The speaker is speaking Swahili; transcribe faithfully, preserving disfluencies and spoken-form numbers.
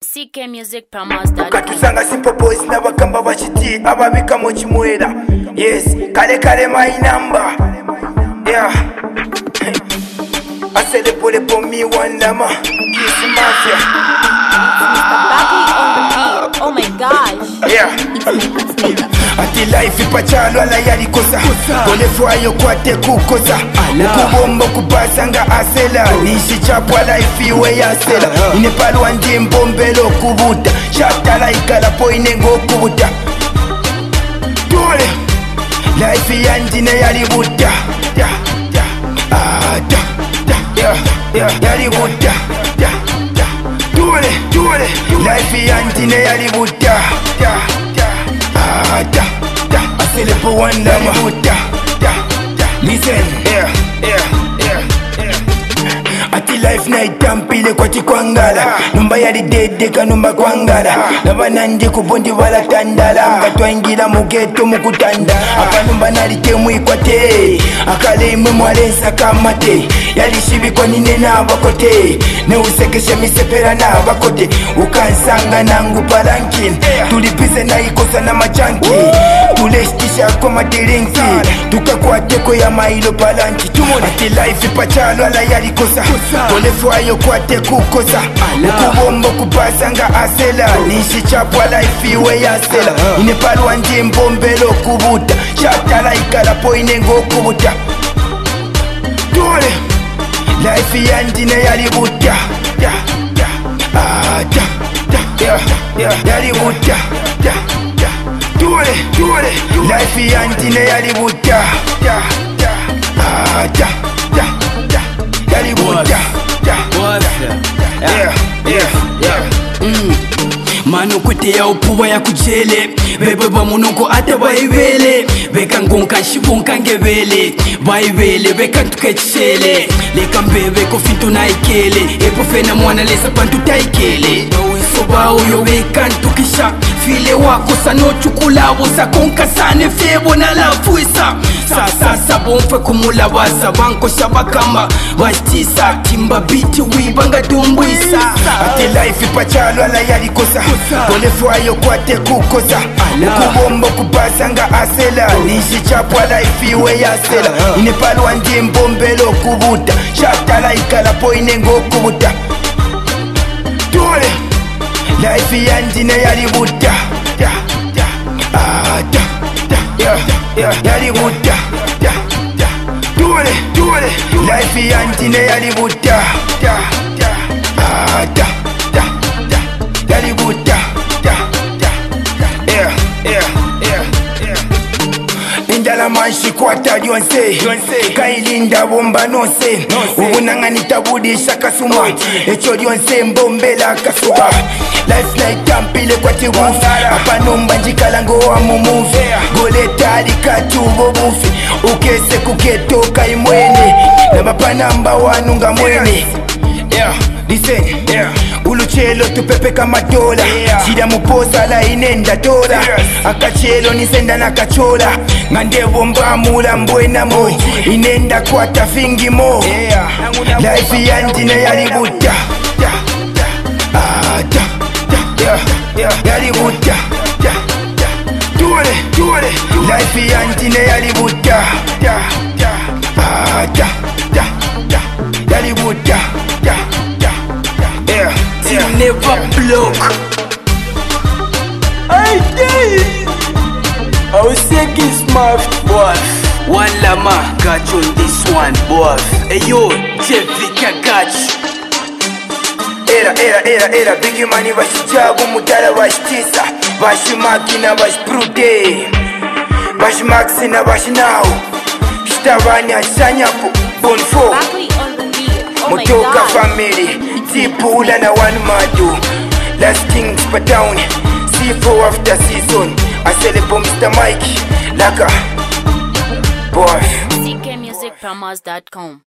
C K Music Promos dot com. Katusanga simple boys na bakamba bachiti ababika mu kimwera. Yes, kale kale my number. Yeah. I said the bullet for me one lama. Kiss mafia. Backy on the beat. Oh my gosh. Yeah. Ati life ipachalo ala yali kosa. Kole fwayo kwate kukosa. Ukubombo kubasanga asela. Nishi chapwa life iwe ya sela. Inepalwa njimbombelo kubuta. Shatala ikala po inengo kubuta. Tule life yanjine yali buta. Yeah, yeah. Ah, da, da, yeah, yeah. Yali buta. Yeah, yeah. Tule, tule life yanjine yali buta. Yeah, yeah. Ah, da, da. I say the for one lama buta. Yeah, yeah. Listen, yeah, yeah, yeah, yeah. Ati life na itampile kwa chikwangala. Numba yali dedeka numba kwangala. Nabananje kubondi wala tandala. Ngatwaingira mugeto mukutanda. Apa numba nalite mwikwate. Akale imwe mwalensa kamate. Yali shibi kwa nine na abakote. Ne usekeshe misepera na abakote. Ukansanga nangu palankin. Tulipize na ikosa na machanki. Tuleshtisha kwa matirinki. Tukakwateko ya mailo palanki. Ati life ipachalo ala yali kosa. Kole fwayo kwate kukosa. Ukubombo kupasanga asela. Nishi chapwa life iwe ya sela. Inepalwa njimbombelo kubuta. Shatala ikala po inengo kubuta. Tule life yanjine yali buta. Yeah, yeah. Ah, da, da, yeah, yeah. Yali buta. Yeah, yeah. Tule, tule life yanjine yali buta. Yeah, yeah. Ah, da, da, da. Yali buta. Yeah, yeah, yeah. Mm. Manu kute ya upuwa ya kujele. Bebe ba munoko ate baibele. Beka ngonka shibunka ngebele. Baibele beka tukechele. Leka mbebe kofinto na ikele. Epo fena mwana lesa pantu taikele. Soba uyo beka ntukisha. File wako sano chukula wosa konka sane febo na la fuisa. Sasa sabonfe kumula wasa banko shabakamba. Wastisa timba biti wibanga dumbuisa. Ati life ipachalo ala yali kosa. Kole fwayo kwate kukosa. Ukubombo kupasanga asela. Nishi chapwa life iwe ya sela. Inepalwa njimbombelo kubuta. Shatala ikala po inengo kubuta. Tule life yanjine yali buta. Yeah, yeah. Ah, da, da, yeah, yeah. Yali buta. Yeah, yeah. Tule, tule life yanjine yali buta. Yeah, yeah. Ah, da, da, da. Yali buta. Yeah, yeah. Yeah, yeah, yeah. Indala manshi kwata lyonse. Kailinda bomba nonse. Ubunangani tabudisha kasuma. Echo lyonse mbombela kasuba. Life night tampile kwa tiwufi. Apa numba njikalango wa mumufi. Gole tali katubo bufi. Ukese kuketoka imwene. Nabapa namba wanunga mwene. Yeah, listen, yeah. Uluchelo tupepe kama dola. Yeah. Shida muposa la inenda dola. Yes. Akachelo nisenda na kachola. Ngandevo mbamula mbwena mo. Oh, inenda kwa tafingi mo. Yeah. Life yanjine yali buta. Yeah, yeah. Ah, da, da, yeah, yeah. Yali buta. Yeah, yeah. Tule, tule life yanjine yali buta. Yeah, yeah. Ah, da, da, da. Yali buta. Yeah, yeah. Yeah, yeah. Never block. I did. I was thinking smart, boy. One lama got you on this one, boy. Hey yo, Jevika got you. Era, era, era, era. Bigi mani bashijabu mudala bashitisa. Bashimaki na bashiprude. Bashimaxi na bashinaw. Shitabani ashanyapo. Bonfo Backy on the beat. Oh my Mutoka gosh. family. Tipula na one madu. Last Kings per town. C four after season. I sell it for Mister Mike. Laka. Boy. C K Music Promos dot com.